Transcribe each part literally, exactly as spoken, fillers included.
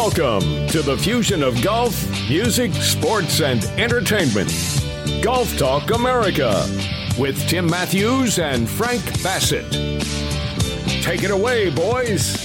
Welcome to the fusion of golf, music, sports, and entertainment. Golf Talk America with Tim Matthews and Frank Bassett. Take it away, boys.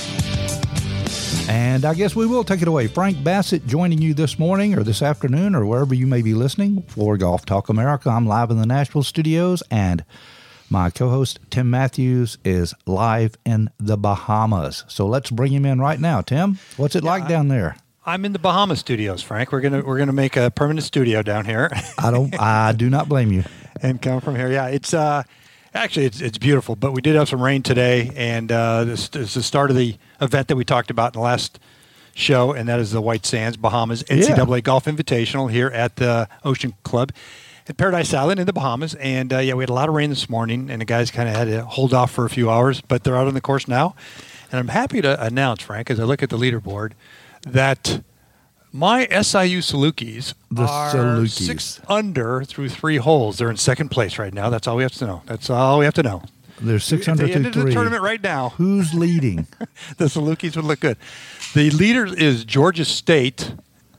And I guess we will take it away. Frank Bassett joining you this morning or this afternoon or wherever you may be listening for Golf Talk America. I'm live in the Nashville studios, and my co-host Tim Matthews is live in the Bahamas. So let's bring him in right now. Tim, what's it yeah, like down there? I'm in the Bahamas studios, Frank. We're gonna we're gonna make a permanent studio down here. I don't. I do not blame you. And come from here, yeah. It's uh, actually it's it's beautiful, but we did have some rain today, and uh, this, this is the start of the event that we talked about in the last show, and that is the White Sands Bahamas N C double A yeah. Golf Invitational here at the Ocean Club at Paradise Island in the Bahamas. And uh, yeah, we had a lot of rain this morning, and the guys kind of had to hold off for a few hours, but they're out on the course now. And I'm happy to announce, Frank, as I look at the leaderboard, that my S I U Salukis the are Salukis. six under through three holes. They're in second place right now. That's all we have to know. That's all we have to know. They're six under through three. At the end of the tournament right now. Who's leading? The Salukis would look good. The leader is Georgia State,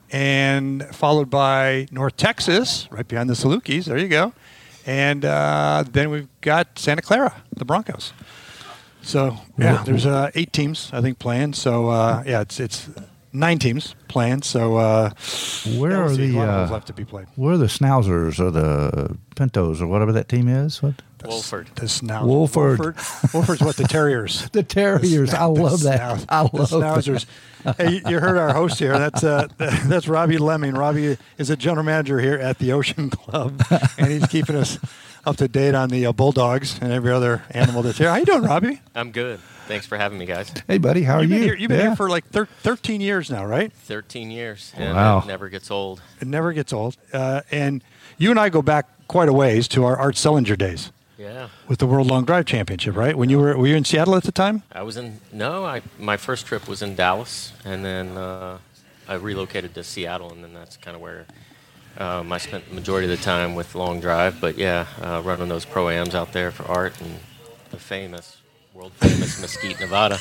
and followed by North Texas, right behind the Salukis. There you go. And uh, then we've got Santa Clara, the Broncos. So, yeah, wow. there's uh, eight teams, I think, playing. So, uh, yeah, it's it's nine teams playing. So, uh, where are the uh, left to be played? Where are the Schnauzers or the Pintos or whatever that team is? What? Wolford. The Schnauzers. Wolford. Wolford. Wolford's what the Terriers. the Terriers. The I love that. Schnauz- I love the Schnauzers. Hey, you heard our host here. That's uh, that's Robbie Lemming. Robbie is a general manager here at the Ocean Club, and he's keeping us up to date on the uh, Bulldogs and every other animal that's here. How you doing, Robbie? I'm good. Thanks for having me, guys. Hey, buddy. How are you've you? Been here, you've been yeah. here for like thir- thirteen years now, right? thirteen years. And wow. It never gets old. It never gets old. Uh, and you and I go back quite a ways to our Art Sellinger days. Yeah. With the World Long Drive Championship, right? When you were were you in Seattle at the time? I was in no. I my first trip was in Dallas, and then uh, I relocated to Seattle, and then that's kind of where um, I spent the majority of the time with Long Drive. But yeah, uh, running those pro-ams out there for Art and the famous, world famous Mesquite, Nevada.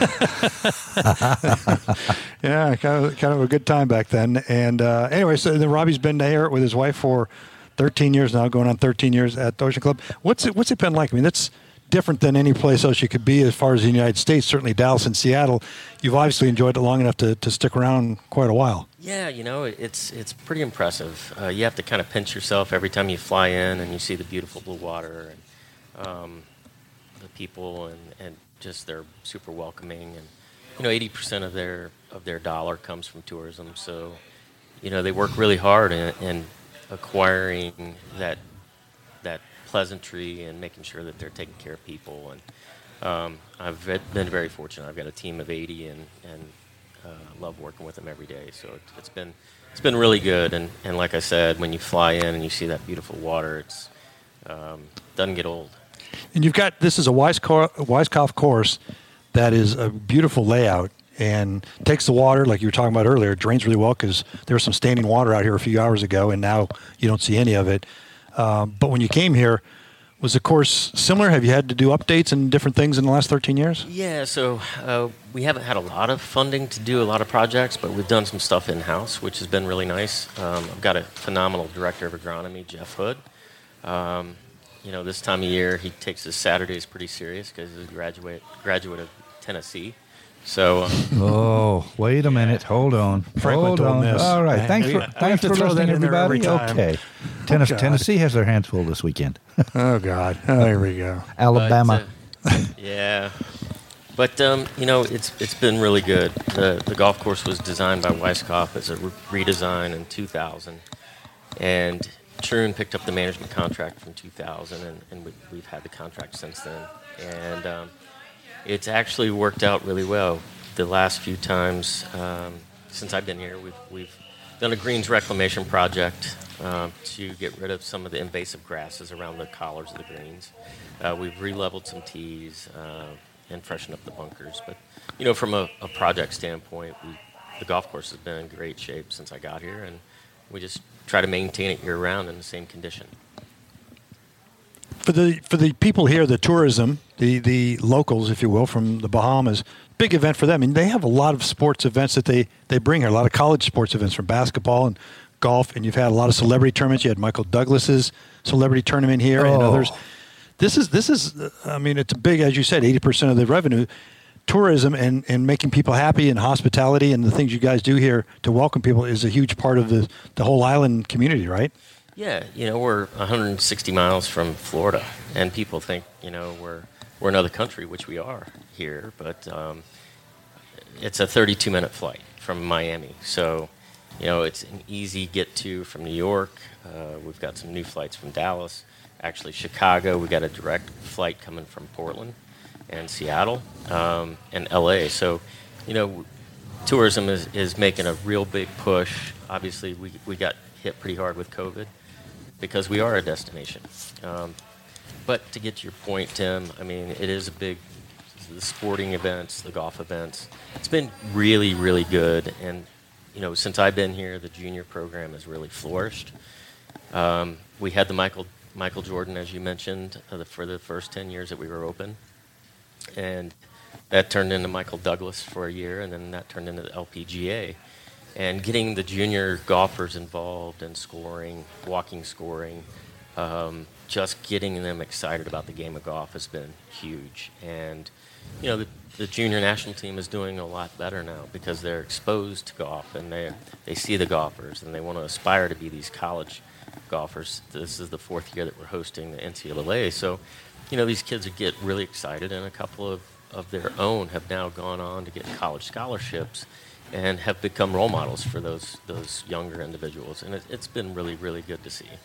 Yeah, kind of kind of a good time back then. And uh, anyway, so then Robbie's been there with his wife for thirteen years now, going on thirteen years at the Ocean Club. What's it, what's it been like? I mean, that's different than any place else you could be as far as the United States, certainly Dallas and Seattle. You've obviously enjoyed it long enough to, to stick around quite a while. Yeah, you know, it's it's pretty impressive. Uh, you have to kind of pinch yourself every time you fly in and you see the beautiful blue water and um, the people, and, and just they're super welcoming. And, you know, eighty percent of their, of their dollar comes from tourism. So, you know, they work really hard and, and acquiring that that pleasantry and making sure that they're taking care of people. And um, I've been very fortunate. I've got a team of eighty, and and uh, love working with them every day. So it, it's been it's been really good. And, and like I said, when you fly in and you see that beautiful water, it's um, doesn't get old. And you've got this is a Weiskopf course that is a beautiful layout. And takes the water, like you were talking about earlier, it drains really well because there was some standing water out here a few hours ago, and now you don't see any of it. Um, but when you came here, was the course similar? Have you had to do updates and different things in the last thirteen years? Yeah, so uh, we haven't had a lot of funding to do a lot of projects, but we've done some stuff in-house, which has been really nice. Um, I've got a phenomenal director of agronomy, Jeff Hood. Um, you know, this time of year, he takes his Saturdays pretty serious because he's a graduate, graduate of Tennessee. So, um, oh, wait a minute. Hold on. Frank Hold on. Miss. All right. Man, thanks we, for, we thanks for listening, everybody. Okay. Tennis, oh, Tennessee has their hands full this weekend. Oh, God. Oh, here we go. Alabama. But, uh, yeah. But, um, you know, it's it's been really good. The, the golf course was designed by Weiskopf as a re- redesign in two thousand. And Troon picked up the management contract from two thousand, and, and we, we've had the contract since then. And um, it's actually worked out really well. The last few times um, since I've been here, we've we've done a greens reclamation project uh, to get rid of some of the invasive grasses around the collars of the greens. Uh, we've re-leveled some tees uh, and freshened up the bunkers. But you know, from a, a project standpoint, we, the golf course has been in great shape since I got here, and we just try to maintain it year-round in the same condition. For the for the people here, the tourism the the locals, if you will, from the Bahamas. Big event for them. I mean, they have a lot of sports events that they, they bring here, a lot of college sports events from basketball and golf, and you've had a lot of celebrity tournaments. You had Michael Douglas's celebrity tournament here oh. and others. This is, this is, I mean, it's a big, as you said, eighty percent of the revenue. Tourism and, and making people happy and hospitality and the things you guys do here to welcome people is a huge part of the, the whole island community, right? Yeah, you know, we're one hundred sixty miles from Florida, and people think, you know, we're we're another country, which we are here, but um, it's a thirty-two minute flight from Miami. So, you know, it's an easy get to from New York. Uh, we've got some new flights from Dallas. Actually, Chicago, we got a direct flight coming from Portland and Seattle um, and L A. So, you know, tourism is, is making a real big push. Obviously, we, we got hit pretty hard with COVID because we are a destination. Um, but to get to your point, Tim, I mean, it is a big, the sporting events, the golf events. It's been really, really good. And, you know, since I've been here, the junior program has really flourished. Um, we had the Michael Michael Jordan, as you mentioned, uh, the, for the first ten years that we were open. And that turned into Michael Douglas for a year, and then that turned into the L P G A. And getting the junior golfers involved in scoring, walking scoring, um, just getting them excited about the game of golf has been huge. And, you know, the, the junior national team is doing a lot better now because they're exposed to golf, and they they see the golfers, and they want to aspire to be these college golfers. This is the fourth year that we're hosting the N C double A. So, you know, these kids get really excited, and a couple of, of their own have now gone on to get college scholarships and have become role models for those those younger individuals. And it, it's been really, really good to see.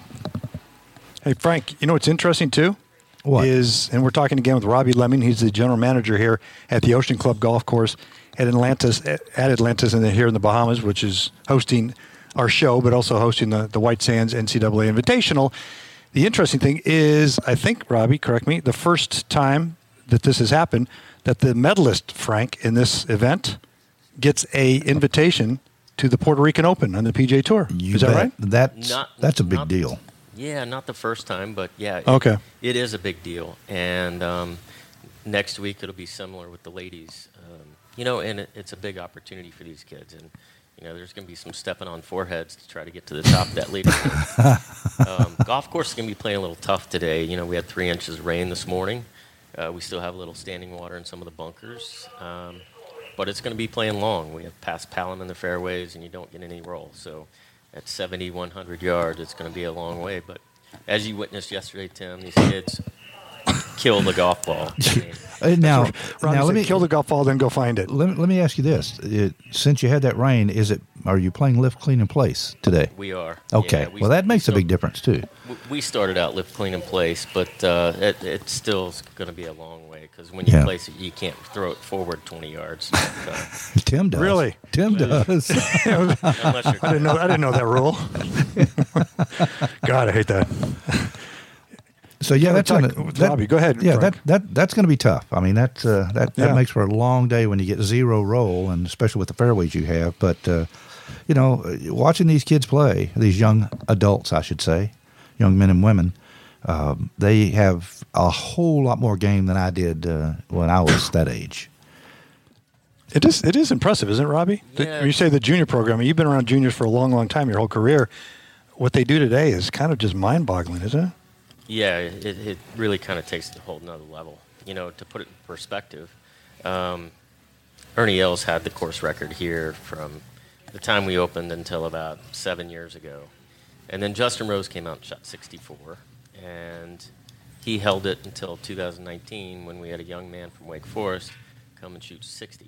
Hey, Frank, you know what's interesting, too? What? Is, and we're talking again with Robbie Lemming. He's the general manager here at the Ocean Club Golf Course at Atlantis, at Atlantis and then here in the Bahamas, which is hosting our show, but also hosting the, the White Sands N C double A Invitational. The interesting thing is, I think, Robbie, correct me, the first time that this has happened, that the medalist, Frank, in this event gets a invitation to the Puerto Rican Open on the P G A Tour. You is that bet. right? That's, Not- that's a big not- deal. Yeah, not the first time, but yeah. It, Okay. It is a big deal. And um, next week it'll be similar with the ladies. Um, you know, and it, it's a big opportunity for these kids. And, you know, there's going to be some stepping on foreheads to try to get to the top of that leaderboard. um, golf course is going to be playing a little tough today. You know, we had three inches of rain this morning. Uh, we still have a little standing water in some of the bunkers. Um, but it's going to be playing long. We have past Palom in the fairways, and you don't get any roll. So at seventy-one hundred yards, it's going to be a long way. But as you witnessed yesterday, Tim, these kids kill the golf ball. I mean, Uh, now, Robbie now let said, me kill the golf ball, then go find it. let me, let me ask you this: it, since you had that rain, is it are you playing lift, clean, and place today? we are. Okay, Yeah, we- well that we makes a still- big difference too. w- We started out lift, clean, and place, but uh, it, it's still going to be a long way because when you Yeah. place it, you can't throw it forward twenty yards. So, Tim does. Really? Tim does. unless you're I didn't know. I didn't know that rule. God, I hate that. So yeah, that's talk gonna, with that, Robbie. Go ahead, Yeah, Frank. that, that that's going to be tough. I mean, that uh, that that Yeah. makes for a long day when you get zero roll, and especially with the fairways you have. But uh, you know, watching these kids play, these young adults, I should say, young men and women, um, they have a whole lot more game than I did uh, when I was that age. It is. It is impressive, isn't it, Robbie? The- Yeah. when you say the junior program, you've been around juniors for a long, long time, your whole career. What they do today is kind of just mind-boggling, isn't it? Yeah, it, it really kind of takes it to a whole nother level. You know, to put it in perspective, um, Ernie Els had the course record here from the time we opened until about seven years ago. And then Justin Rose came out and shot sixty-four, and he held it until two thousand nineteen when we had a young man from Wake Forest come and shoot sixty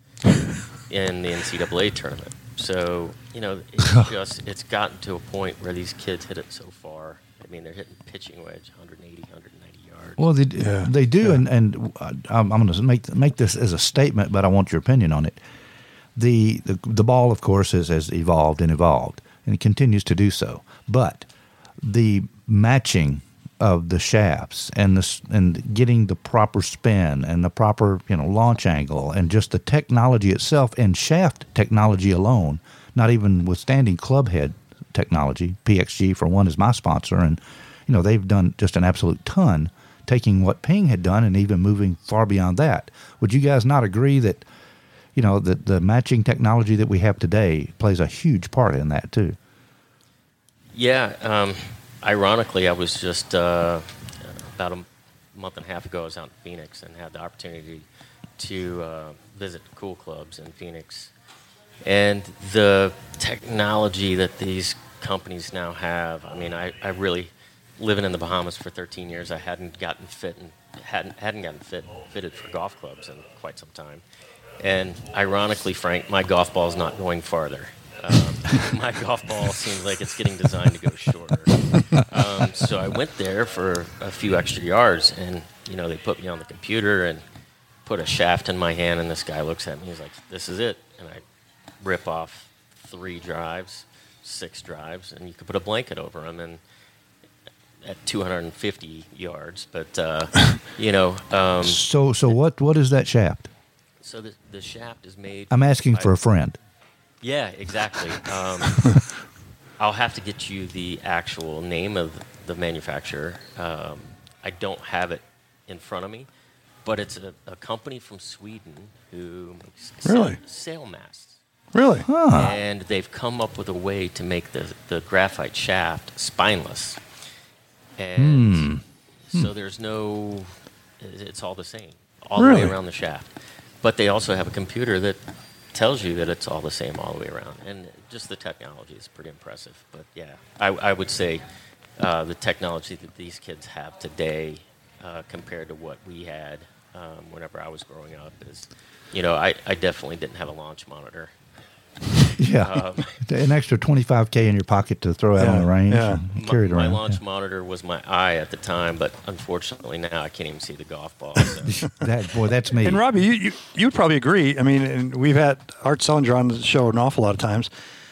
in the N C double A tournament. So, you know, it's just, it's gotten to a point where these kids hit it so far. I mean, they're hitting pitching wedge one eighty, one ninety yards. Well, they Yeah. they do, Yeah. and and I'm, I'm going to make make this as a statement, but I want your opinion on it. The the, the ball, of course, has, has evolved and evolved, and it continues to do so. But the matching of the shafts and the and getting the proper spin and the proper you know launch angle and just the technology itself and shaft technology alone, not even withstanding club head technology. P X G for one is my sponsor, and you know they've done just an absolute ton taking what Ping had done and even moving far beyond that. Would you guys not agree that, you know, that the matching technology that we have today plays a huge part in that too? Yeah. Um, ironically, I was just uh, about a month and a half ago, I was out in Phoenix and had the opportunity to uh, visit cool clubs in Phoenix. And the technology that these companies now have, I mean, I, I really, living in the Bahamas for thirteen years, I hadn't gotten fit and hadn't hadn't gotten fit fitted for golf clubs in quite some time. And ironically, Frank, my golf ball is not going farther. Um, my golf ball seems like it's getting designed to go shorter. Um, so I went there for a few extra yards, and you know they put me on the computer and put a shaft in my hand, and this guy looks at me. He's like, "This is it," and I rip off three drives, six drives, and you could put a blanket over them, and at two hundred fifty yards. But uh, you know, um, so so what what is that shaft? So the the shaft is made. I'm asking by, for a friend. Yeah, exactly. Um, I'll have to get you the actual name of the manufacturer. Um, I don't have it in front of me, but it's a, a company from Sweden who makes really? sail, sail masts. Really? Huh. And they've come up with a way to make the, the graphite shaft spineless. And Hmm. so there's no, it's all the same, all Really? the way around the shaft. But they also have a computer that tells you that it's all the same all the way around. And just the technology is pretty impressive. But yeah, I, I would say uh, the technology that these kids have today uh, compared to what we had um, whenever I was growing up is, you know, I, I definitely didn't have a launch monitor. Yeah, Um, an extra twenty-five K in your pocket to throw out Yeah, on the range yeah. and carry it my, around. my launch yeah. monitor was my eye at the time, but unfortunately now I can't even see the golf ball. So. That boy, that's me. And Robbie, you, you you'd probably agree. I mean, and we've had Art Sellinger on the show an awful lot of times,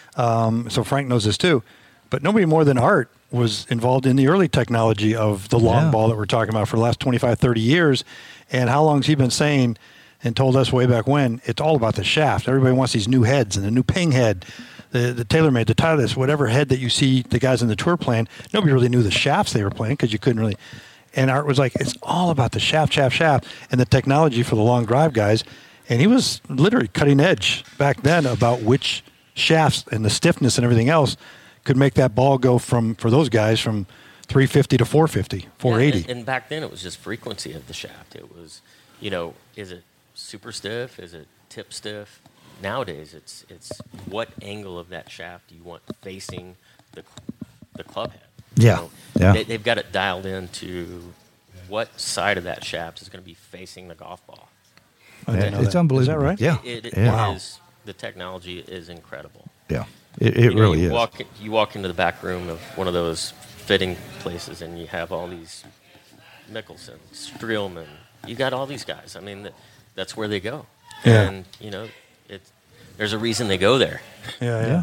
um, so Frank knows this too. But nobody more than Art was involved in the early technology of the long Yeah. ball that we're talking about for the last twenty-five, thirty years. And how long has he been saying and told us way back when, it's all about the shaft. Everybody wants these new heads and the new Ping head, the, the TaylorMade, the Titleist, whatever head that you see the guys in the tour playing. Nobody really knew the shafts they were playing because you couldn't really. And Art was like, it's all about the shaft, shaft, shaft, and the technology for the long drive guys. And he was literally cutting edge back then about which shafts and the stiffness and everything else could make that ball go from, for those guys, from three fifty to four fifty, four eighty. Yeah, and, and back then it was just frequency of the shaft. It was, you know, is it super stiff? Is it tip stiff? Nowadays, it's it's what angle of that shaft do you want facing the the club head? Yeah, You know, yeah. They, they've got it dialed into what side of that shaft is going to be facing the golf ball. I didn't Yeah, know it's that. unbelievable. Is that right? Yeah, It, it, yeah. it Wow. is, the technology is incredible. yeah. It, it You know, really you is. Walk, you walk into the back room of one of those fitting places, and you have all these Mickelson, Streelman. You got all these guys. I mean, that, that's where they go. Yeah. And you know, it's there's a reason they go there. Yeah, yeah. Yeah.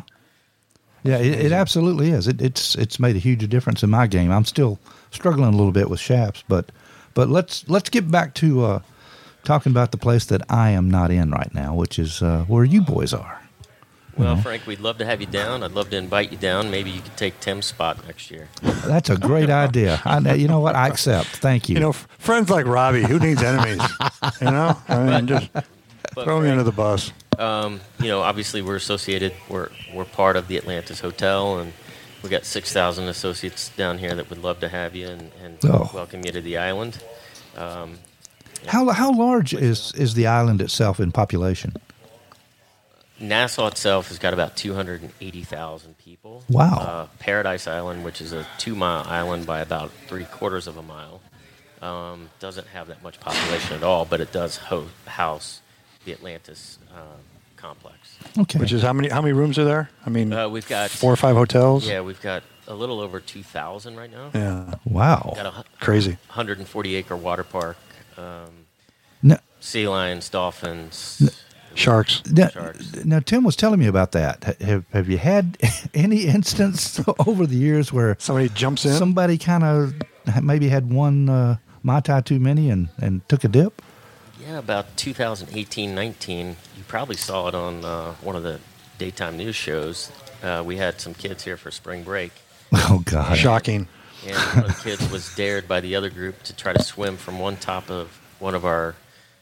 Yeah, it, it absolutely is. It, it's it's made a huge difference in my game. I'm still struggling a little bit with shafts, but but let's let's get back to uh, talking about the place that I am not in right now, which is uh, where you boys are. Well, Frank, we'd love to have you down. I'd love to invite you down. Maybe you could take Tim's spot next year. That's a great idea. I, you know what? I accept. Thank you. You know, f- friends like Robbie, who needs enemies? You know, I mean, just But throw me Frank, under the bus. Um, you know, obviously we're associated. We're we're part of the Atlantis Hotel, and we got six thousand associates down here that would love to have you and, and Oh. welcome you to the island. Um, how how large is is the island itself in population? Nassau itself has got about two hundred eighty thousand people. Wow. Uh, Paradise Island, which is a two-mile island by about three-quarters of a mile, um, doesn't have that much population at all, but it does ho- house the Atlantis uh, complex. Okay. Which is how many how many rooms are there? I mean, Uh, we've got four or five hotels. Yeah, we've got a little over two thousand right now. Yeah. wow. Got a hu- Crazy. one hundred forty acre water park, um, No, sea lions, dolphins, Sharks. now, sharks. now, Tim was telling me about that. Ha- Have Have you had any instance over the years where Somebody jumps in. somebody kind of maybe had one uh, Mai Tai too many and, and took a dip? Yeah, about two thousand eighteen, nineteen, you probably saw it on uh, one of the daytime news shows. Uh, we had some kids here for spring break. Oh God! Shocking. and one of the kids was dared by the other group to try to swim from one top of one of our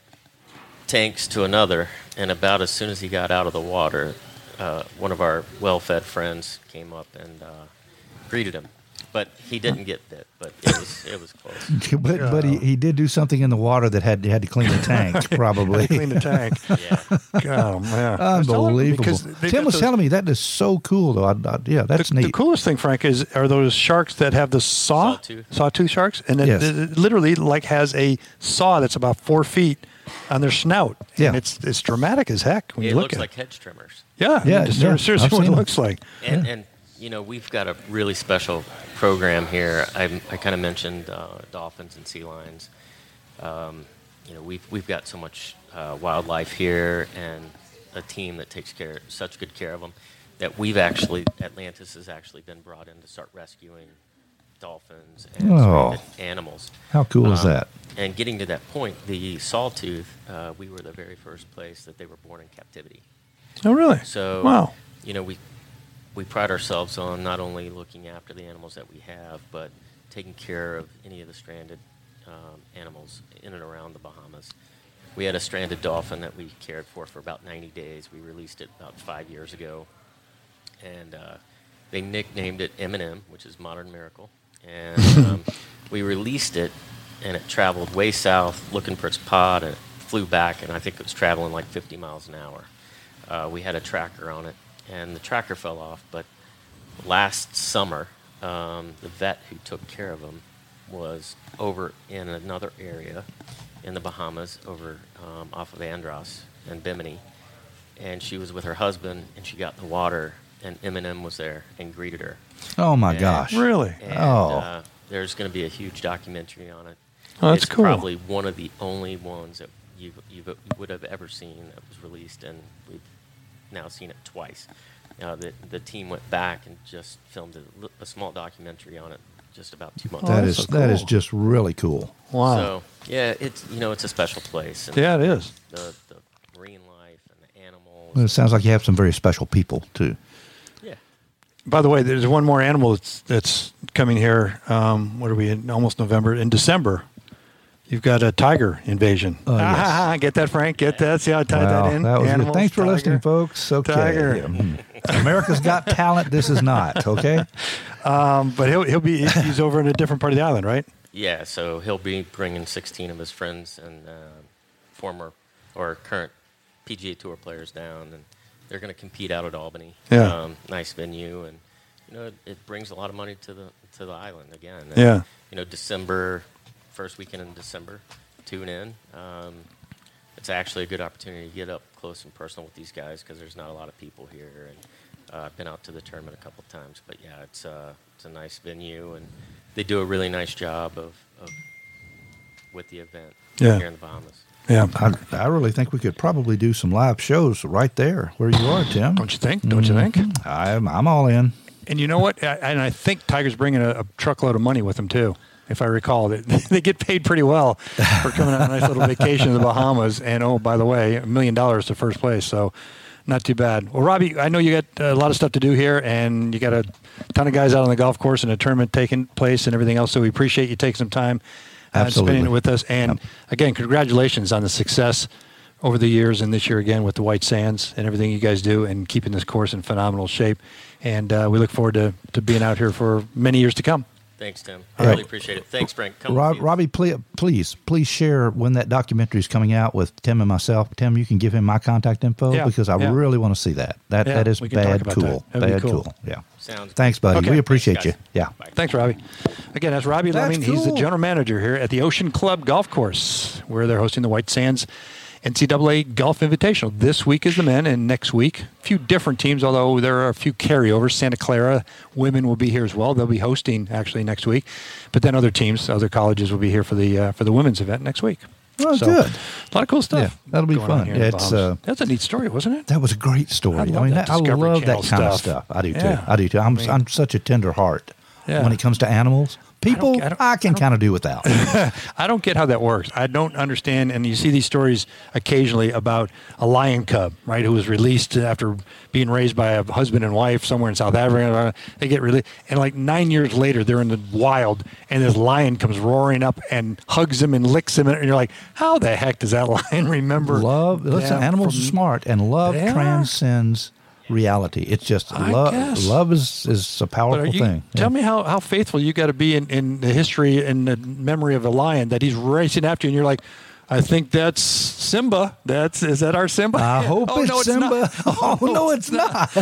tanks to another, and about as soon as he got out of the water, uh, one of our well-fed friends came up and uh, greeted him. But he didn't get bit, but it was it was close. but but he, he did do something in the water that had had to clean the tank, probably. Clean the tank. Yeah. Oh, man. Unbelievable. Tim was those, telling me that is so cool, though. I, I, yeah, that's the, neat. The coolest thing, Frank, is are those sharks that have the saw? Sawtooth. Sawtooth sharks? And it, Yes. it literally like has a saw that's about four feet on their snout. Yeah. And it's it's dramatic as heck when It you look looks at like it. hedge trimmers. Yeah. Yeah, It's yeah. seriously I've what it seen them. looks like. And, and you know, we've got a really special program here. I, I kind of mentioned uh, dolphins and sea lions. Um, you know, we've we've got so much uh, wildlife here, and a team that takes care, such good care of them, that we've actually Atlantis has actually been brought in to start rescuing dolphins and Oh. stranded animals. How cool is Um, that? And getting to that point, the sawtooth, uh, we were the very first place that they were born in captivity. Oh, really? So, wow. you know, we we pride ourselves on not only looking after the animals that we have, but taking care of any of the stranded um, animals in and around the Bahamas. We had a stranded dolphin that we cared for for about ninety days. We released it about five years ago, and uh, they nicknamed it M and M, which is Modern Miracle. And um, we released it, and it traveled way south looking for its pod, and it flew back, and I think it was traveling like fifty miles an hour. Uh, we had a tracker on it, and the tracker fell off. But last summer, um, the vet who took care of him was over in another area in the Bahamas, over um, off of Andros and Bimini, and she was with her husband, and she got in the water, and Eminem was there and greeted her. Oh, my And- gosh. Really? And, Oh. uh, there's going to be a huge documentary on it. Oh, that's it's cool. probably one of the only ones that you you would have ever seen that was released, and we've now seen it twice. Uh, the the team went back and just filmed a, li- a small documentary on it just about two months Oh, That ago. is that's so that is cool. just really cool. Wow. So yeah, it's you know it's a special place. And Yeah, it is. The the marine life and the animals. Well, it sounds like you have some very special people, too. Yeah. By the way, there's one more animal that's, that's coming here. Um, what are we in? Almost November. In December, you've got a tiger invasion. Oh, yes. Ah, get that, Frank? Get that? See how I tied Wow, that in? that was good. Animals, Thanks for tiger. listening, folks. Okay. Tiger. Yeah, mm. America's Got Talent. This is not, okay? Um, but he'll he'll be he's over in a different part of the island, right? Yeah, so he'll be bringing sixteen of his friends and uh, former or current P G A Tour players down, and they're going to compete out at Albany. Yeah. Um, nice venue, and you know it, it brings a lot of money to the to the island again. And, Yeah. You know, December, first weekend in December, tune in. Um, it's actually a good opportunity to get up close and personal with these guys because there's not a lot of people here, and uh, I've been out to the tournament a couple times. But yeah, it's uh, it's a nice venue, and they do a really nice job of, of with the event Yeah. here in the Bahamas. Yeah. I, I really think we could probably do some live shows right there where you are, Tim. Don't you think? Don't you think? I'm, I'm all in. And you know what? I, and I think Tiger's bringing a, a truckload of money with him too. If I recall, they, they get paid pretty well for coming on a nice little vacation in the Bahamas. And oh, by the way, a million dollars to first place, so not too bad. Well, Robbie, I know you got a lot of stuff to do here, and you got a ton of guys out on the golf course and a tournament taking place and everything else. So we appreciate you taking some time uh, and Absolutely. spending it with us. And Yep. again, congratulations on the success over the years and this year again with the White Sands and everything you guys do and keeping this course in phenomenal shape. And uh, we look forward to, to being out here for many years to come. Thanks, Tim. I All really right. appreciate it. Thanks, Frank. Come Rob, with you. Robbie, please, please, please share when that documentary is coming out with Tim and myself. Tim, you can give him my contact info Yeah, because I yeah. really want to see that. That Yeah, that is we can talk bad about cool. that. That'd Bad be cool. cool. Yeah. Sounds Thanks, buddy. Okay. We appreciate Thanks, you. guys. Yeah. Bye. Thanks, Robbie. Again, that's Robbie That's Lemming. He's the cool. general manager here at the Ocean Club Golf Course, where they're hosting the White Sands N C double A Golf Invitational. This week is the men, and next week, a few different teams, although there are a few carryovers. Santa Clara women will be here as well. They'll be hosting, actually, next week. But then other teams, other colleges will be here for the uh, for the women's event next week. Oh, So, good. A lot of cool stuff. Yeah, that'll be going on fun. here in Yeah, the it's, Bahamas. uh, That's a neat story, wasn't it? That was a great story. I I, love mean, that that, I Discovery love that Channel kind of stuff. stuff. I do too. Yeah. I do too. I'm I mean- I'm such a tender heart Yeah. when it comes to animals. People, I, I, don't, I can I kind of do without. I don't get how that works. I don't understand. And you see these stories occasionally about a lion cub, right, who was released after being raised by a husband and wife somewhere in South Africa. They get released, and like nine years later, they're in the wild, and this lion comes roaring up and hugs him and licks him, and you're like, how the heck does that lion remember? Love. Listen, animals are smart, and love transcends reality. It's just love. Love is, is a powerful you, thing. Tell yeah. me how, how faithful you got to be in, in the history and the memory of a lion that he's racing after you, and you're like, I think that's Simba. That's is that our Simba? I hope oh, it's no, it's Simba. Not. Oh, oh no, it's not.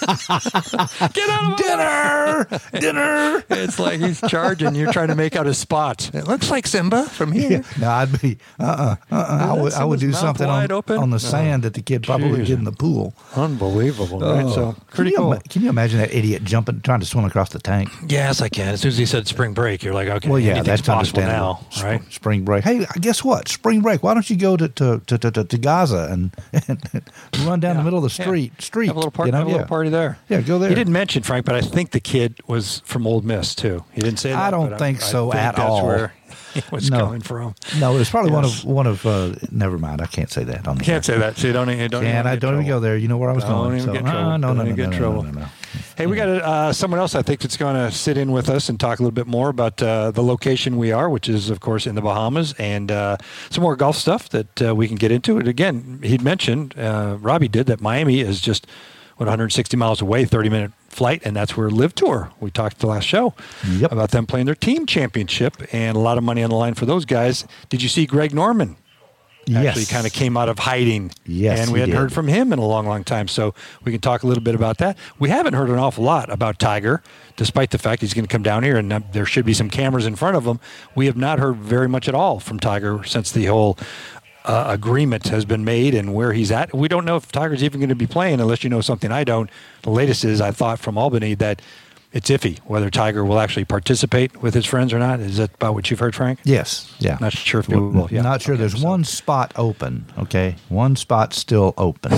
Get out of dinner, dinner. It's like he's charging. You're trying to make out a spot. It looks like Simba from here. Yeah. No, I'd be. Uh, uh-uh, uh, uh. I would. I would do something on, on the sand oh, that the kid probably geez. would get in the pool. Unbelievable. Oh. Right? So pretty can you, cool. Can you imagine that idiot jumping, trying to swim across the tank? Yes, I can. As soon as he said spring break, you're like, okay, well, yeah, that's possible now, right? Spring break. Hey, guess what? Spring break. Why don't you go to to to, to, to Gaza and, and run down yeah. the middle of the street? Yeah. Street. Have a little party. You know? Have a little yeah. party there. Yeah, go there. He didn't mention Frank, but I think the kid was from Ole Miss too. He didn't say that. I don't think I, so I think at that's all. Where he was no. coming from. No, it's probably yes. one of one of. Uh, never mind. I can't say that on the Can't air. say that. So you don't. You don't. And I don't even go there. You know where I was don't going. Even so, get trouble. Uh, no, don't no, no, even no, get no, trouble. no, no, no. Hey, we got uh, someone else I think that's going to sit in with us and talk a little bit more about uh, the location we are, which is, of course, in the Bahamas, and uh, some more golf stuff that uh, we can get into. And again, he'd mentioned, uh, Robbie did, that Miami is just, what, one hundred sixty miles away, thirty-minute flight, and that's where Live Tour. We talked the last show yep. about them playing their team championship, and a lot of money on the line for those guys. Did you see Greg Norman? Actually yes. kind of came out of hiding. Yes, and we hadn't did. heard from him in a long, long time. So we can talk a little bit about that. We haven't heard an awful lot about Tiger, despite the fact he's going to come down here and there should be some cameras in front of him. We have not heard very much at all from Tiger since the whole uh, agreement has been made and where he's at. We don't know if Tiger's even going to be playing unless you know something I don't. The latest is I thought from Albany that it's iffy whether Tiger will actually participate with his friends or not. Is that about what you've heard, Frank? Yes. Yeah. Not sure if he will. Yeah. Not sure. Okay, There's so. one spot open. Okay, one spot still open.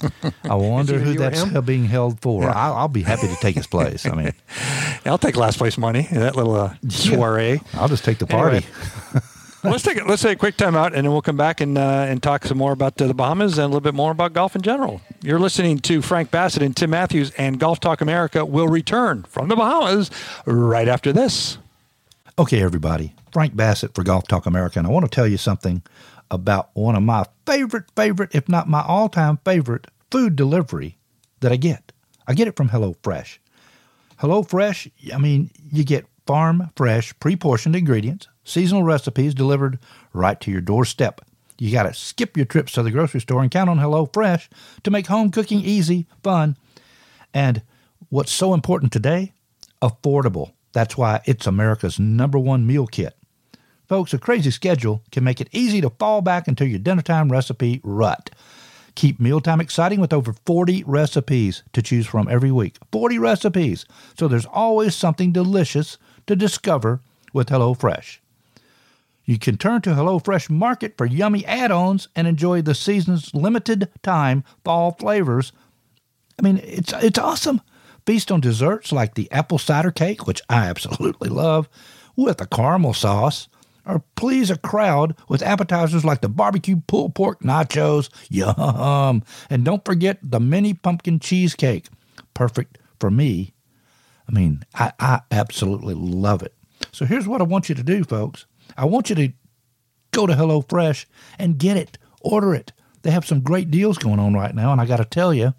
I wonder who that's being held for. Yeah. I'll, I'll be happy to take his place. I mean, I'll take last place money. That little uh, soiree. Yeah. I'll just take the party. Anyway. Well, let's take a, let's take a quick time out, and then we'll come back and uh, and talk some more about uh, the Bahamas and a little bit more about golf in general. You're listening to Frank Bassett and Tim Matthews, and Golf Talk America will return from the Bahamas right after this. Okay, everybody. Frank Bassett for Golf Talk America, and I want to tell you something about one of my favorite, favorite, if not my all-time favorite, food delivery that I get. I get it from HelloFresh. HelloFresh, I mean, you get farm fresh, pre-portioned ingredients, seasonal recipes delivered right to your doorstep. You got to skip your trips to the grocery store and count on HelloFresh to make home cooking easy, fun, and what's so important today, affordable. That's why it's America's number one meal kit. Folks, a crazy schedule can make it easy to fall back into your dinnertime recipe rut. Keep mealtime exciting with over forty recipes to choose from every week. forty recipes. So there's always something delicious to discover with HelloFresh. You can turn to HelloFresh Market for yummy add-ons and enjoy the season's limited-time fall flavors. I mean, it's it's awesome. Feast on desserts like the apple cider cake, which I absolutely love, with a caramel sauce. Or please a crowd with appetizers like the barbecue pulled pork nachos. Yum! And don't forget the mini pumpkin cheesecake. Perfect for me. I mean, I, I absolutely love it. So here's what I want you to do, folks. I want you to go to HelloFresh and get it. Order it. They have some great deals going on right now, and I got to tell you,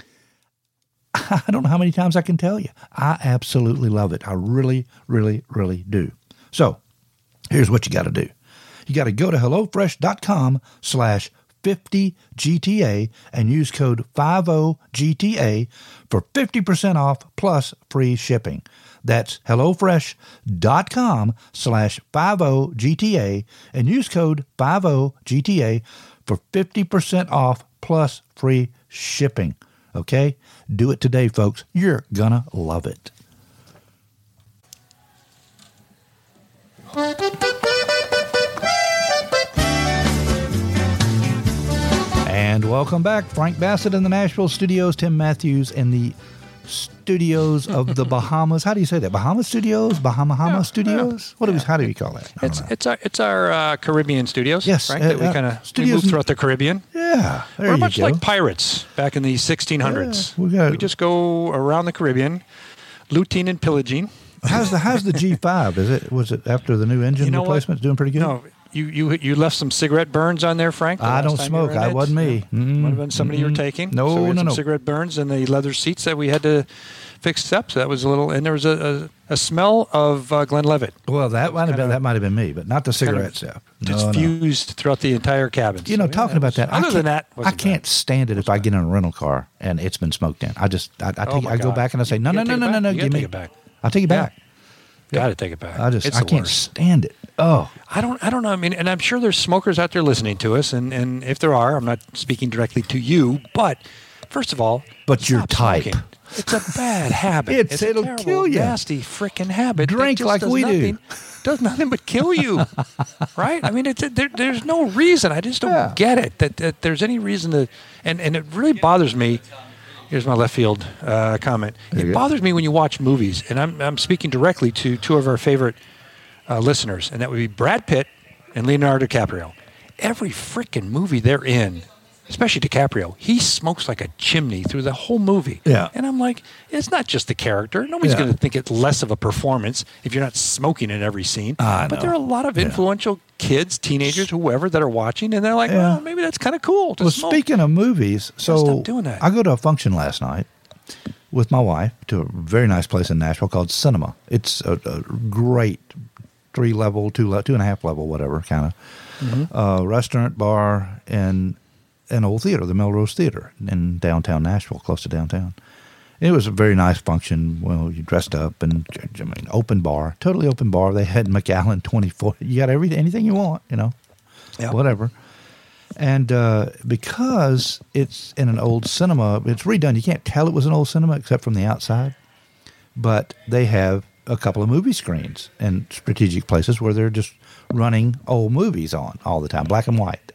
I don't know how many times I can tell you. I absolutely love it. I really, really, really do. So here's what you got to do. You got to go to HelloFresh.com slash 50GTA and use code fifty G T A for fifty percent off plus free shipping. That's HelloFresh.com slash 50GTA and use code fifty G T A for fifty percent off plus free shipping. Okay? Do it today, folks. You're gonna love it. And welcome back. Frank Bassett in the Nashville studios, Tim Matthews in the studios of the Bahamas. How do you say that? Bahamas Studios? Bahama Bahama Yeah, Studios? yeah, What do we, yeah. how do you call that? I It's don't know. it's our it's our uh, Caribbean studios. Yes, right. uh, that we uh, kind of studios move in- throughout the Caribbean. Yeah, there We're you much go. like pirates back in the sixteen hundreds. Yeah, we got- we just go around the Caribbean, looting and pillaging. How's the how's the G five? Is it was it after the new engine You know what? replacement? Doing pretty good. No, you, you you left some cigarette burns on there, Frank. the I last don't time you smoke. were in I it. wasn't me. Yeah. Mm-mm. Might have been somebody you were Mm-mm. taking. No, so we had no, some no. cigarette burns and the leather seats that we had to fix up. So that was a little, and there was a, a, a smell of uh, Glenlivet Well, that might have been Kinda- that might have been me, but not the kind cigarette of stuff. No, no. diffused throughout the entire cabin. You know, So, yeah, talking it about was- that. I Other can't- than that, I wasn't can't bad. stand it if I get in a rental car and it's been smoked in. I just I, I Oh take my I go God. back and I say You no no gotta no take no it no back. no You give gotta me take it back. I'll take it Yeah. back. Got to take it back. I just It's I the can't worst. stand it. Oh, I don't. I don't know. I mean, and I'm sure there's smokers out there listening to us, and, and if there are, I'm not speaking directly to you. But first of all, But your stop type. smoking. It's a bad habit. It's- It's, a it'll terrible, kill ya. Nasty freaking habit. that Drink just like does we do. nothing, Does nothing but kill you, right? I mean, it's, there, there's no reason. I just don't Yeah. get it that, that there's any reason to, and and it really bothers me. Here's my left field uh, comment. There you It go. bothers me when you watch movies, and I'm I'm speaking directly to two of our favorite uh, listeners, and that would be Brad Pitt and Leonardo DiCaprio. Every freaking movie they're in, especially DiCaprio, he smokes like a chimney through the whole movie. Yeah. And I'm like, it's not just the character. Nobody's Yeah. going to think it's less of a performance if you're not smoking in every scene. I but know. there are a lot of Yeah. influential kids, teenagers, whoever, that are watching, and they're like, Yeah. well, maybe that's kind of cool to well, smoke. speaking of movies, so stop doing that. I go to a function last night with my wife to a very nice place in Nashville called Cinema. It's a, a great three level, two le- two and a half level, whatever kind of Mm-hmm. uh, restaurant, bar, and an old theater, the Melrose Theater in downtown Nashville, close to downtown. It was a very nice function. Well, you dressed up and I mean, open bar, totally open bar. They had Macallan twenty-four. You got everything, anything you want, you know, Yeah. whatever. And uh, because it's in an old cinema, it's redone. You can't tell it was an old cinema except from the outside. But they have a couple of movie screens in strategic places where they're just running old movies on all the time, black and white.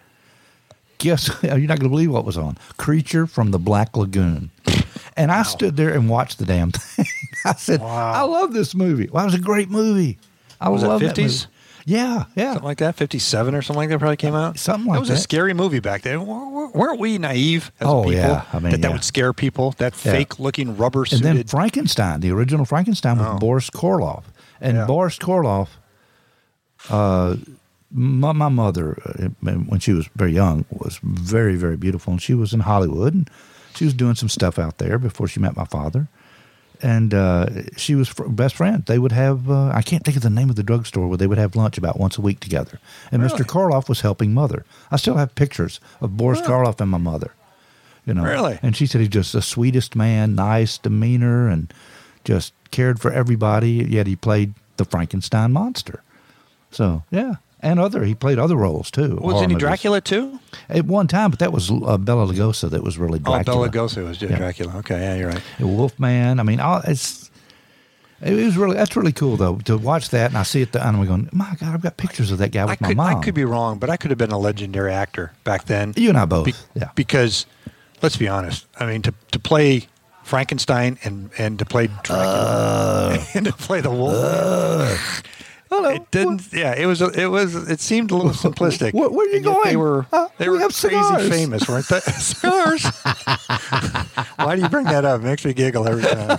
Guess you're not going to believe what was on: Creature from the Black Lagoon. And I stood there and watched the damn thing. I said, Wow. "I love this movie. Well, it was a great movie. I Was it love that fifties? movie." Yeah, yeah. Something like that, fifty-seven or something like that probably came out. Something like That was that. a scary movie back then. W- w- Weren't we naive as Oh, people yeah. I mean, that that yeah. would scare people? That Yeah. fake-looking rubber And then suited. Frankenstein, the original Frankenstein with Oh. Boris Karloff. And Yeah. Boris Karloff, uh, my, my mother, uh, when she was very young, was very, very beautiful. And she was in Hollywood. And she was doing some stuff out there before she met my father. And uh, she was fr- best friends. They would have, uh, I can't think of the name of the drugstore where they would have lunch about once a week together. And Mister Really? Karloff was helping mother. I still have pictures of Boris Wow. Karloff and my mother. You know, Really? And she said he's just the sweetest man, nice demeanor, and just cared for everybody. Yet he played the Frankenstein monster. So yeah, and other he played other roles too. was horror any movies. Dracula too? At one time? But that was uh, Bela Lugosi that was really Oh, Dracula. Bela Lugosi was just Yeah. Dracula. Okay, yeah, you're right. Wolfman. I mean, all, it's it was really that's really cool though to watch that, and I see it and I'm going, my God, I've got pictures of that guy with I could, my mom. I could be wrong, but I could have been a legendary actor back then. You and I both. Be- yeah. Because, let's be honest. I mean, to to play Frankenstein and and to play Dracula Uh. and to play the wolf. It didn't. Yeah, it was. It was. It seemed a little simplistic. Where- where are you and yet They going? were. Uh, they we were have crazy cigars. famous, weren't they? Cigars. Why do you bring that up? It makes me giggle every time.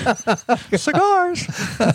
Cigars.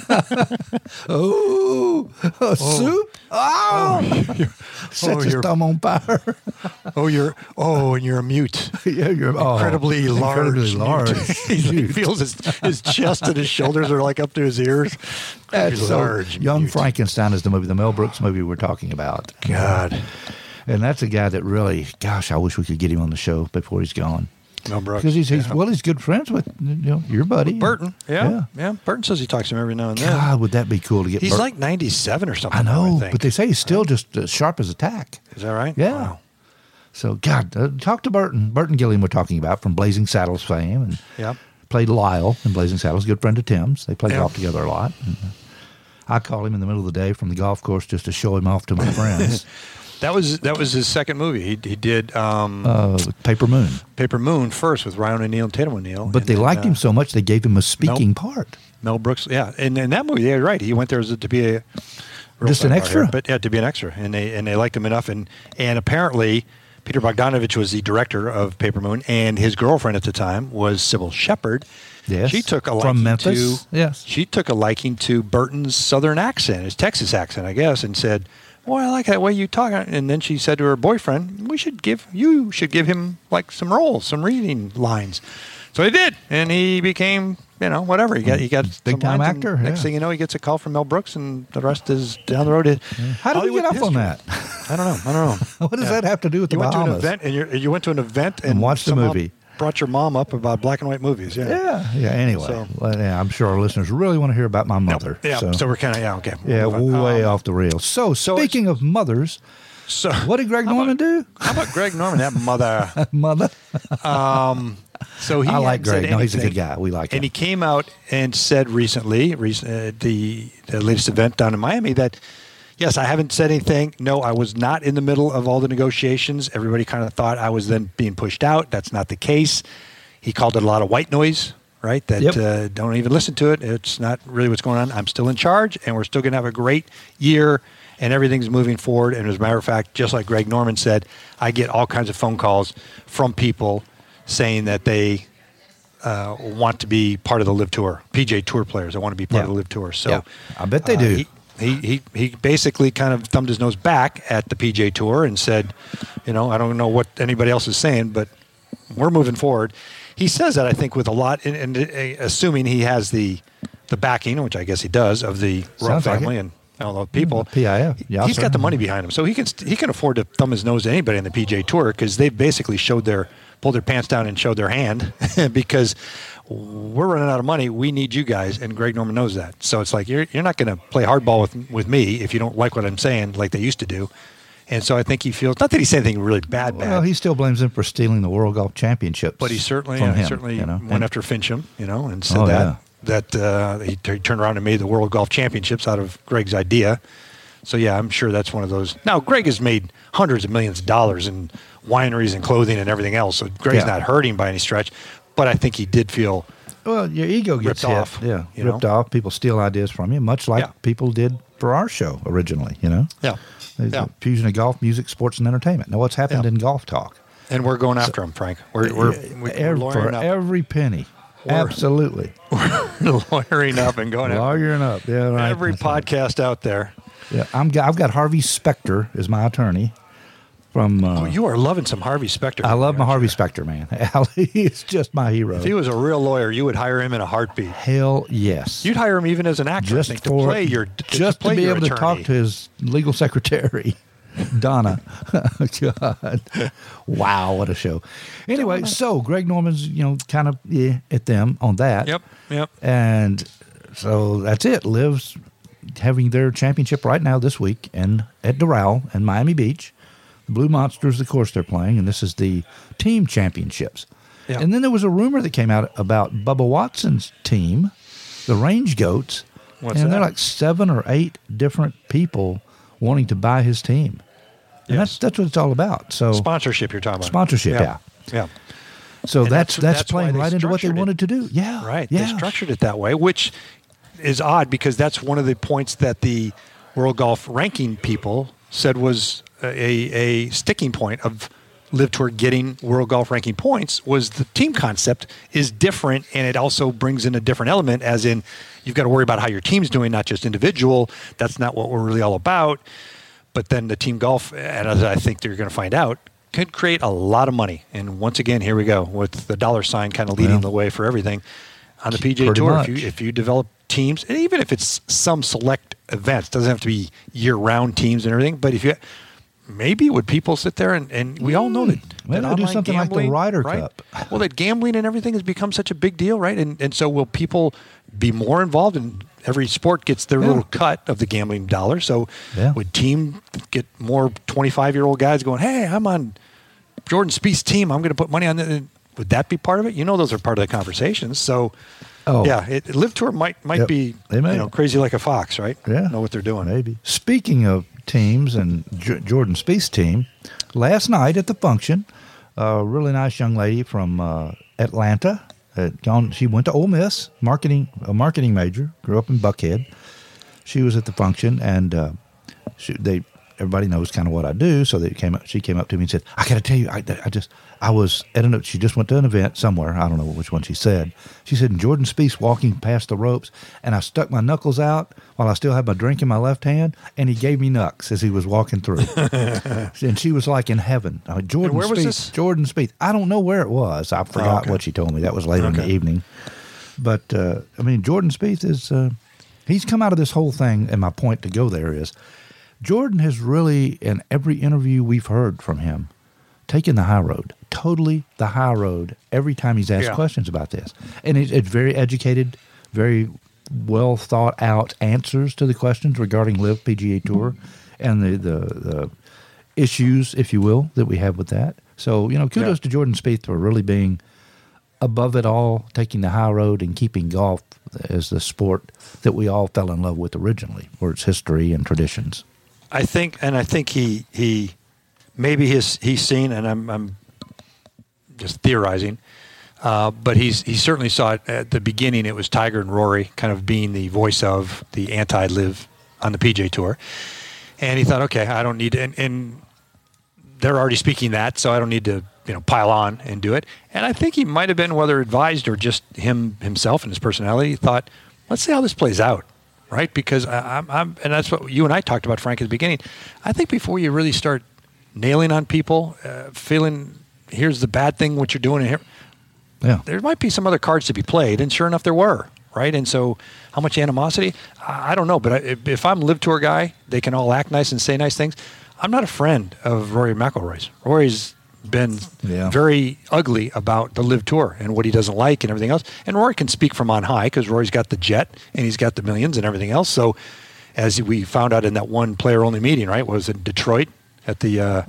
Oh, a soup! Oh, set oh, your you're- thumb on fire. Oh, you're. Oh, and you're a mute. yeah, you're oh, Incredibly large. Incredibly mute. large. he Dude. feels his, his chest and his shoulders are like up to his ears. That's Incredibly so- large. Young mute. Frankenstein is the movie, the Mel Brooks movie we're talking about. God. And that's a guy that really, gosh, I wish we could get him on the show before he's gone. Mel Brooks. Because he's, he's Yeah. well, he's good friends with you know your buddy Burton. Yeah, Yeah. yeah. Burton says he talks to him every now and then. God, would that be cool to get? He's Burt- like ninety-seven or something. I now, know, I think. but they say he's still just as sharp as a tack. Is that right? Yeah. Wow. So, God, uh, talk to Burton. Burton Gilliam we're talking about from Blazing Saddles fame, and Yeah. played Lyle in Blazing Saddles. Good friend of Tim's. They play Yeah. golf together a lot. And, uh, I call him in the middle of the day from the golf course just to show him off to my friends. That was that was his second movie. He he did um, uh, Paper Moon. Paper Moon first with Ryan O'Neal and Tatum O'Neal. But they then, liked uh, him so much they gave him a speaking Mel, part. Mel Brooks, yeah, and in that movie, yeah, you're right. He went there as a, to be a real just an extra, here, but yeah, to be an extra, and they and they liked him enough, and and apparently Peter Bogdanovich was the director of Paper Moon, and his girlfriend at the time was Sybil Shepherd. Yes, she took a liking from Memphis. to yes, she took a liking to Burton's Southern accent, his Texas accent, I guess, and said, "Boy, I like that way you talk." And then she said to her boyfriend, "We should give you should give him like some roles, some reading lines." So he did, and he became, you know, whatever. He got he got big time lines, actor. and Yeah. Next thing you know, he gets a call from Mel Brooks, and the rest is down the road. To How did we Hollywood get off history. on that? I don't know. I don't know. What does Yeah. that have to do with You the went to an Bahamas? event, and you you went to an event and, And watched the somehow movie. Brought your mom up about black and white movies. Yeah. Yeah, yeah. Anyway, So- well, yeah, I'm sure our listeners really want to hear about my mother. Yeah. so, So, we're kind of yeah okay. yeah, We'll move on. way Um, off the rails. So, so speaking of mothers, So what did Greg how Norman about- do? How about Greg Norman? That mother. Mother, Um, so he I like hadn't said Greg. No, he's a anything. good guy. We like him. And he came out and said recently, recent, uh, the the latest event down in Miami, that yes, I haven't said anything. No, I was not in the middle of all the negotiations. Everybody kind of thought I was then being pushed out. That's not the case. He called it a lot of white noise, right? That Yep. uh, don't even listen to it. It's not really what's going on. I'm still in charge, and we're still going to have a great year, and everything's moving forward. And as a matter of fact, just like Greg Norman said, I get all kinds of phone calls from people saying that they uh, want to be part of the Live Tour, P G A Tour players. I want to be part Yeah. of the Live Tour. So Yeah. I bet they uh, do. He, he, he, he basically kind of thumbed his nose back at the P G A Tour and said, you know, I don't know what anybody else is saying, but we're moving forward. He says that, I think, with a lot, and, and uh, assuming he has the the backing, which I guess he does, of the royal Sounds like family it. and all those people. Mm, P I F. Yeah, he's sir. got the money behind him, so he can he can afford to thumb his nose at anybody in the P G A Tour because they've basically showed their pulled their pants down and showed their hand because we're running out of money. We need you guys, and Greg Norman knows that. So it's like you're you're not going to play hardball with with me if you don't like what I'm saying, like they used to do. And so I think he feels not that he said anything really bad, bad. Well, he still blames him for stealing the World Golf Championships. But he certainly, from yeah, he him, certainly you know? went And- after Fincham, you know, and said Oh, that yeah. that uh, he, t- he turned around and made the World Golf Championships out of Greg's idea. So yeah, I'm sure that's one of those. Now Greg has made hundreds of millions of dollars in wineries and clothing and everything else, so Greg's Yeah. not hurting by any stretch. But I think he did feel Well, your ego gets Ripped hit. off, Yeah, you ripped know? off. People steal ideas from you, much like Yeah. people did for our show originally. You know, yeah, The yeah. fusion of golf, music, sports, and entertainment. Now, what's happened Yeah. in golf talk? And we're going after him, Frank. We're we're, we're, Ev- we're for lawyering up, every penny. We're- Absolutely, lawyering up and going after lawyering up. Yeah, right. every That's right. podcast out there. Yeah, I'm. I've got Harvey Specter as my attorney. From uh, Oh, you are loving some Harvey Specter. I love my aren't Harvey you? Specter, man. He's just my hero. If he was a real lawyer, you would hire him in a heartbeat. Hell yes. You'd hire him even as an actor, I just think, for to play your just play to be your able to talk attorney. to his legal secretary, Donna. God, wow, what a show! Anyway, so Greg Norman's you know kind of yeah, at them on that. Yep, yep. And so that's it. Liv's having their championship right now this week and at Doral and Miami Beach. The Blue Monsters, of course, they're playing, and this is the team championships. Yeah. And then there was a rumor that came out about Bubba Watson's team, the Range Goats. What's and that? they're like seven or eight different people wanting to buy his team. And Yes. that's that's what it's all about. So Sponsorship you're talking about. Sponsorship, yeah. Yeah. so And that's that's- that's, that's why playing they right into what they structured it. wanted to do. Yeah. Right. Yeah. They structured it that way, which is odd because that's one of the points that the World Golf ranking people said was a, a sticking point of Live Tour getting World Golf ranking points was the team concept is different, and it also brings in a different element, as in you've got to worry about how your team's doing, not just individual. That's not what we're really all about. But then the team golf, and as I think they're going to find out, could create a lot of money. And once again, here we go with the dollar sign kind of leading Well, the way for everything on the P G A pretty Tour. much. If you if you develop teams, and even if it's some select events, doesn't have to be year-round teams and everything. But if you maybe would people sit there and, and we all know that, Maybe that they'll do online something like the gambling, Ryder right? Cup. Well, that gambling and everything has become such a big deal, right? And and so will people be more involved in every sport gets their Yeah. little cut of the gambling dollar. So Yeah. would team get more twenty-five-year-old guys going, hey, I'm on Jordan Spieth's team. I'm going to put money on it. Would that be part of it? You know, those are part of the conversations. So, Oh. yeah, it, Live Tour might might Yep. be They may. you know crazy like a fox, right? Yeah. Know what they're doing. Maybe. Speaking of teams and J- Jordan Spieth's team last night at the function. A really nice young lady from uh, Atlanta. Had gone, she went to Ole Miss, marketing a marketing major. Grew up in Buckhead. She was at the function, and uh, she, they everybody knows kind of what I do. So they came up. She came up to me and said, "I got to tell you, I, I just I was at an. She just went to an event somewhere. I don't know which one she said. She said, and Jordan Spieth's walking past the ropes, and I stuck my knuckles out while I still had my drink in my left hand, and he gave me knucks as he was walking through. And she was like in heaven. Uh, Jordan and where was Spieth, this? Jordan Spieth. I don't know where it was. I forgot oh, okay. what she told me. That was later okay. in the evening. But uh, I mean, Jordan Spieth is. Uh, he's come out of this whole thing, and my point to go there is, Jordan has really, in every interview we've heard from him, taken the high road, totally the high road every time he's asked yeah. questions about this. And it's, it's very educated, very well thought out answers to the questions regarding Live P G A Tour and the, the, the issues, if you will, that we have with that. So, you know, kudos yeah. to Jordan Spieth for really being above it all, taking the high road and keeping golf as the sport that we all fell in love with originally, for its history and traditions. I think, and I think he he maybe he's he's seen, and I'm I'm just theorizing, uh, but he's he certainly saw it at the beginning. It was Tiger and Rory kind of being the voice of the anti-live on the P G A Tour, and he thought, okay, I don't need to, and, and they're already speaking that, so I don't need to you know pile on and do it. And I think he might have been, whether advised or just him himself and his personality, thought, let's see how this plays out. Right, because I, I'm, I'm, and that's what you and I talked about, Frank, at the beginning. I think before you really start nailing on people, uh, feeling here's the bad thing, what you're doing here, yeah, there might be some other cards to be played, and sure enough, there were. Right, and so how much animosity? I, I don't know, but I, if, if I'm Live Tour guy, they can all act nice and say nice things. I'm not a friend of Rory McIlroy's. Rory's been yeah. very ugly about the Live Tour and what he doesn't like and everything else. And Rory can speak from on high because Rory's got the jet and he's got the millions and everything else. So as we found out in that one player-only meeting, right, was in Detroit at the uh,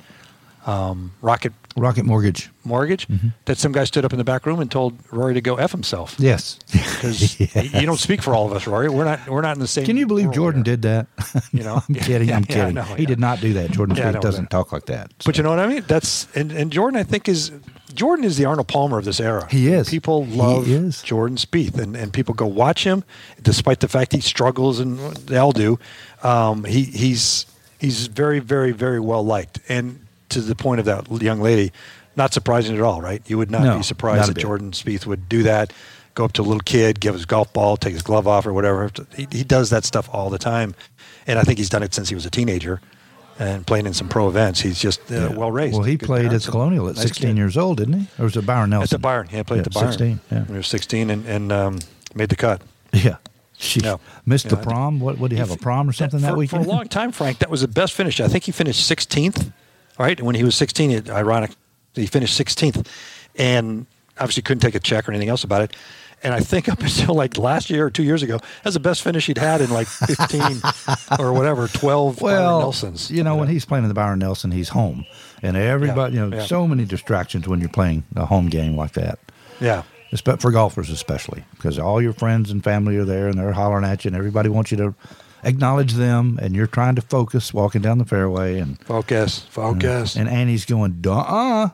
um, Rocket Rocket Mortgage. Mortgage, mm-hmm. that some guy stood up in the back room and told Rory to go F himself. Yes. Because yes. you don't speak for all of us, Rory. We're not We're not in the same Can you believe world Jordan here. did that? You know, I'm kidding. I'm yeah, kidding. no, he yeah. did not do that. Jordan Yeah, Spieth no, doesn't that. talk like that. So. But you know what I mean? That's and, and Jordan, I think, is Jordan is the Arnold Palmer of this era. He is. People love he is. Jordan Spieth, and, and people go watch him, despite the fact he struggles, and they all do. Um, he he's he's very, very, very well liked, and to the point of that young lady, not surprising at all, right? You would not no, be surprised not that bit. Jordan Spieth would do that. Go up to a little kid, give his golf ball, take his glove off, or whatever. He, he does that stuff all the time, and I think he's done it since he was a teenager. And playing in some pro events, he's just uh, yeah. well raised. Well, he Good played at parents, the Colonial at nice sixteen kid. years old, didn't he? Or was it Byron Nelson? At the Byron, yeah, played yeah, at the Byron. sixteen, yeah. When he was sixteen and, and um, made the cut. Yeah. She No. missed Yeah, the prom. What? What do you have? He- A prom or something that, for, weekend? For a long time, Frank, that was the best finish. I think he finished sixteenth, right? And when he was sixteen, it, ironic, he finished sixteenth. And obviously couldn't take a check or anything else about it. And I think up until like last year or two years ago, that's the best finish he'd had in like fifteen or whatever, twelve well, Byron Nelsons. You know, when he's playing in the Byron Nelson, he's home. And everybody, Yeah, you know, yeah. so many distractions when you're playing a home game like that. Yeah. Espe- For golfers especially, because all your friends and family are there and they're hollering at you and everybody wants you to acknowledge them and you're trying to focus walking down the fairway and Focus, focus. and Annie's going, duh-uh,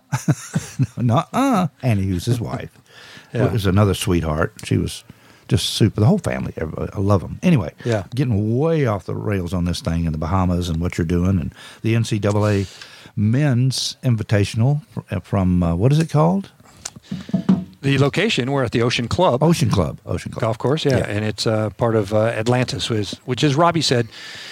nuh-uh. Annie, who's his wife, Yeah. was another sweetheart. She was just super. The whole family, everybody, I love them. Anyway, Yeah. getting way off the rails on this thing in the Bahamas and what you're doing and the N C double A Men's Invitational from, uh, what is it called? The location, we're at the Ocean Club. Ocean Club. Ocean Club. Golf course, yeah. Yeah. And it's uh, part of uh, Atlantis, which, which, as Robbie said,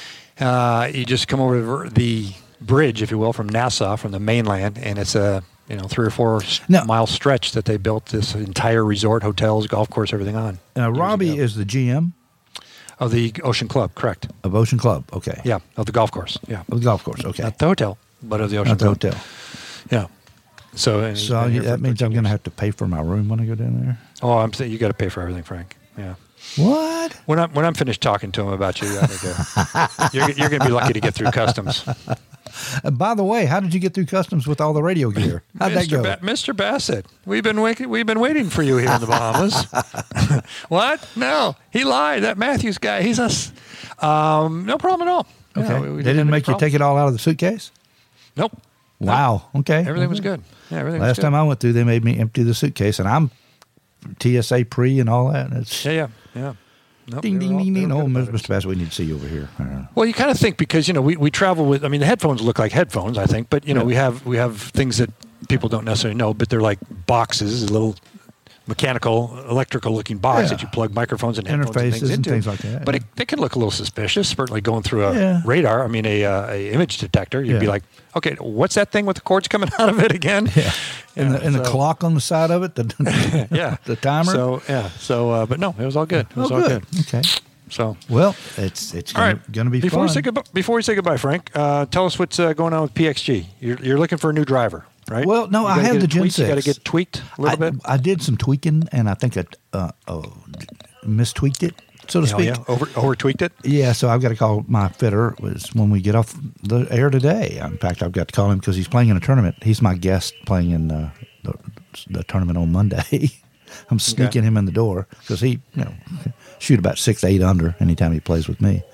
uh, you just come over the bridge, if you will, from Nassau, from the mainland, and it's a you know three or four No. mile stretch that they built this entire resort, hotels, golf course, everything on. Uh, years Robbie ago. is the G M of the Ocean Club, correct? of Ocean Club. Okay. Yeah, of the golf course. Yeah, Of the golf course. Okay. not the hotel, but of the Ocean Not the Club. hotel. Yeah. So, and he's So been you, here for that means I'm thirteen going to years. have to pay for my room when I go down there. Oh, I'm saying you got to pay for everything, Frank. Yeah. What? When I'm when I'm finished talking to him about you, I think uh, you're you're going to be lucky to get through customs. Uh, by the way, how did you get through customs with all the radio gear? How'd that Mister go? Ba- Mister Bassett, we've been wait- we've been waiting for you here in the Bahamas. What? No, he lied. That Matthews guy, he's us. Um, no problem at all. Okay. Yeah, we, we they didn't didn't make you problem. take it all out of the suitcase? Nope. Wow. Okay. Everything was Okay. good. Yeah, everything Last was good. time I went through, they made me empty the suitcase, and I'm T S A pre and all that. And it's Yeah, yeah, yeah. Nope, ding, they were ding, all- ding, they ding. were Oh, good about Mister it. Bassett, we need to see you over here. I don't know. Well, you kind of think because you know we, we travel with. I mean, the headphones look like headphones, I think, but you know Yeah. we have we have things that people don't necessarily know, but they're like boxes, a little mechanical, electrical looking box Yeah. that you plug microphones and headphones Interfaces and things and into. things like that, But yeah. it, they can look a little suspicious, certainly going through a Yeah. radar. I mean, a, uh, a image detector. You'd be Yeah. like, okay, what's that thing with the cords coming out of it again? Yeah. And, Yeah, the, and the so- clock on the side of it, the, Yeah, the timer. So yeah, so uh, but no, it was all good. It was oh, all good. good. Okay. So. Well, it's it's All gonna, right, gonna be before fun. We say goodbye, before we say goodbye, Frank, uh, tell us what's uh, going on with P X G. You're, you're looking for a new driver, right? Well, no, You I gotta have get the it Gen tweaked. You got to six. get tweaked a little I, bit. I did some tweaking, and I think I uh, oh, mistweaked it, so to Oh, speak. yeah, over over tweaked it. Yeah, so I've got to call my fitter was when we get off the air today. In fact, I've got to call him because he's playing in a tournament. He's my guest playing in uh, the, the tournament on Monday. I'm sneaking Okay. him in the door because he, you know, shoot about six, eight under anytime he plays with me.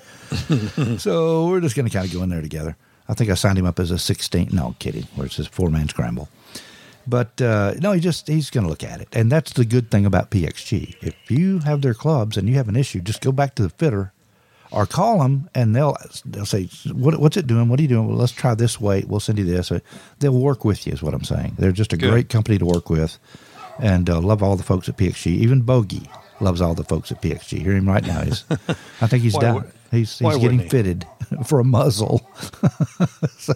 So we're just going to kind of go in there together. I think I signed him up as a sixteen. No, kidding. Where it's his four man scramble. But uh, no, he just he's going to look at it, and that's the good thing about P X G. If you have their clubs and you have an issue, just go back to the fitter, or call them, and they'll they'll say, what, "What's it doing? What are you doing? Well, let's try this way. We'll send you this." They'll work with you, is what I'm saying. They're just a Good. great company to work with, and uh, love all the folks at P X G. Even Bogey loves all the folks at P X G. Hear him right now. He's, I think he's Why down. would- He's why he's getting wouldn't he? fitted for a muzzle. So.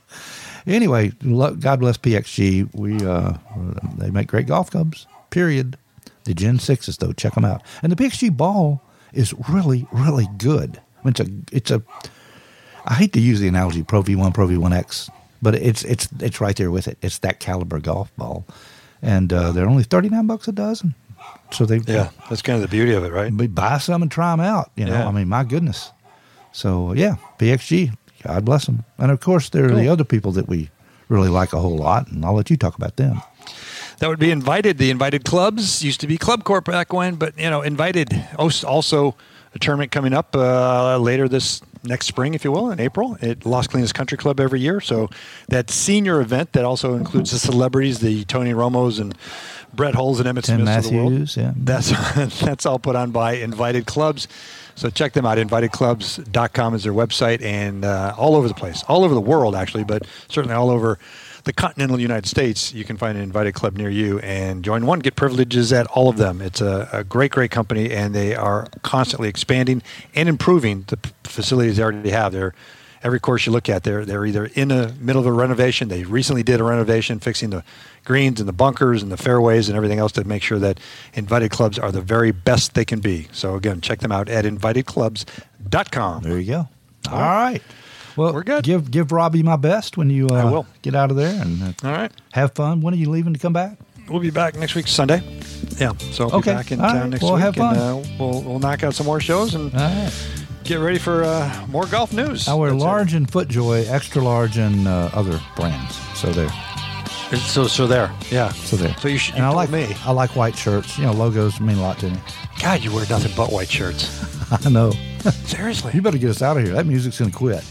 Anyway, lo- God bless P X G. We uh, they make great golf clubs. Period. The Gen sixes though, check them out. And the P X G ball is really, really good. I mean, it's a, it's a. I hate to use the analogy Pro V one, Pro V one X, but it's it's it's right there with it. It's that caliber golf ball, and uh, they're only thirty nine bucks a dozen. So they Yeah, that's kind of the beauty of it, right? we buy some and try them out. You know, Yeah. I mean, my goodness. So yeah, P X G, God bless them. And of course, there are Cool. the other people that we really like a whole lot, and I'll let you talk about them. That would be Invited. The Invited Clubs used to be Club Corp back when, but you know, Invited hosts also a tournament coming up uh, later this next spring, if you will, in April at Las Colinas Country Club every year. So that senior event that also includes the celebrities, the Tony Romos and Brett Holes and Emmett Tim Smiths of the world. Matthews, yeah. That's that's all put on by Invited Clubs. So check them out. invited clubs dot com is their website, and uh, all over the place, all over the world actually, but certainly all over the continental United States, you can find an Invited Club near you and join one, get privileges at all of them. It's a, a great, great company, and they are constantly expanding and improving the p- facilities they already have. They're, every course you look at, they're, they're either in the middle of a renovation. They recently did a renovation, fixing the greens and the bunkers and the fairways and everything else to make sure that Invited Clubs are the very best they can be. So again, check them out at invited clubs dot com. There you go. All right. Well, We're good. Give give Robbie my best when you uh, I will. get out of there and uh, All right. have fun. When are you leaving to come back? We'll be back next week, Sunday. Yeah, so I'll Okay. be back in All town right. next Well, week, have fun. and uh, we'll we'll knock out some more shows and All right. get ready for uh, more golf news. I wear That's it. large and FootJoy, extra large and uh, other brands. So there. So so there, yeah. So there. So you should. And You I told like me. I like white shirts. You know, logos mean a lot to me. God, you wear nothing but white shirts. I know. Seriously. You better get us out of here. That music's going to quit.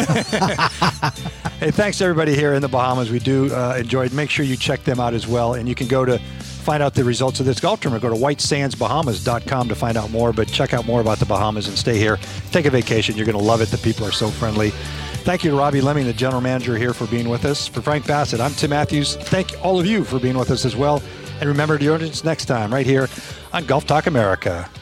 Hey, thanks to everybody here in the Bahamas. We do uh, enjoy it. Make sure you check them out as well. And you can go to find out the results of this golf tournament. Go to white sands bahamas dot com to find out more. But check out more about the Bahamas and stay here. Take a vacation. You're going to love it. The people are so friendly. Thank you to Robbie Lemming, the general manager here, for being with us. For Frank Bassett, I'm Tim Matthews. Thank all of you for being with us as well. And remember to join us next time right here on Golf Talk America.